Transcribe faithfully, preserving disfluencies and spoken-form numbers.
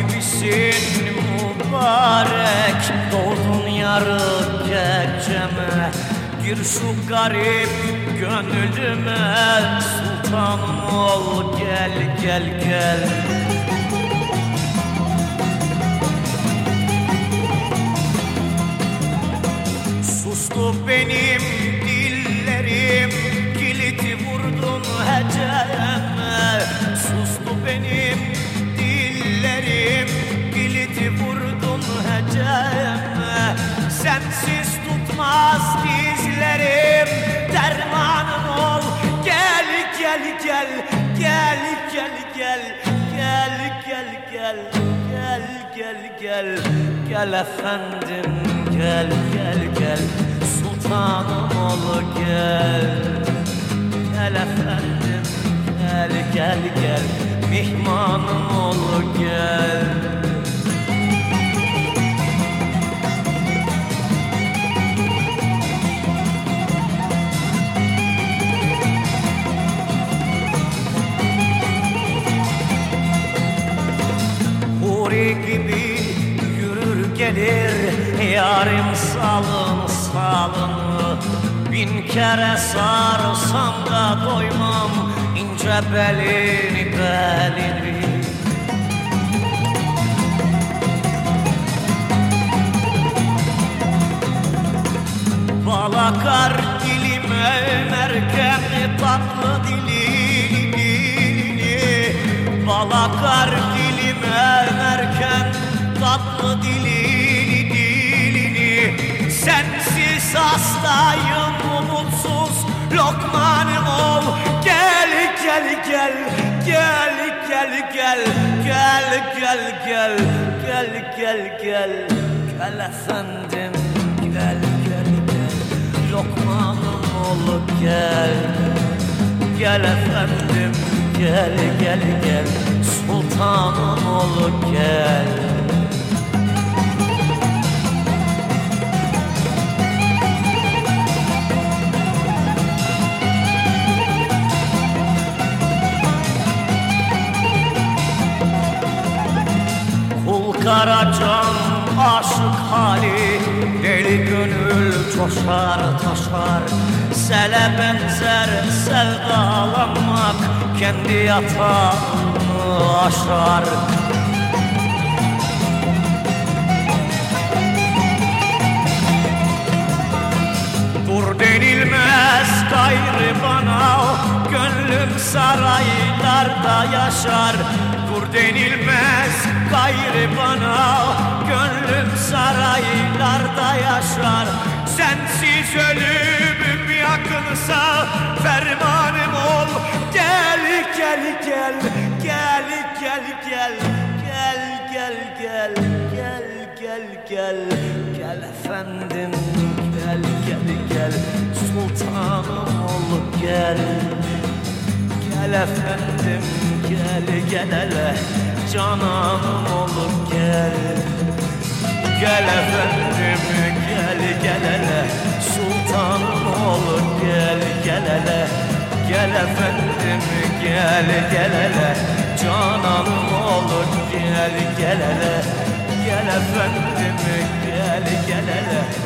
gibisin mübarek, doğdun yarı geceme. Gir şu garip gönlüme, sultanım ol gel gel gel. Sustu benim dillerim, kilidi vurdun heceme. Sustu benim dillerim, kilidi vurdun heceme. Sensiz tutmaz dizlerim, dermanım ol gel gel gel gel gel gel gel gel gel gel gel gel gel efendim gel gel gel sultanım ol gel gel efendim gel gel gel mihmanım ol gel. Huri gibi yürür gelir yarim salın salın. Bin kere sarsam da doymam ince belini belini. Bal akar dilime ömerken tatlı dilini dilini. Bal akar dilime ömerken tatlı dilini dilini. Sensiz hastayım umutsuz lokmanım ol gel gel gel gel gel gel gel gel gel gel gel gel gel efendim gel gel gel lokmanım ol gel gel efendim gel gel gel sultanım ol gel. Karacan aşık hali, deli gönül coşar taşar. Sele benzer sevdalanmak, kendi yatağını aşar. Dur denilmez gayrı bana, gönlüm saraylarda yaşar. Dur denilmez gayrı bana, gönlüm saraylarda yaşar. Sensiz ölümüm yakınsa fermanım ol gel gel gel gel gel gel gel gel gel gel gel gel gel efendim gel gel gel sultanım ol gel gel efendim gel gel hele cananım ol gel gel efendim gel gel hele sultanım ol gel gel hele gel efendim gel gel hele cananım ol gel gel hele gel efendim gel gel hele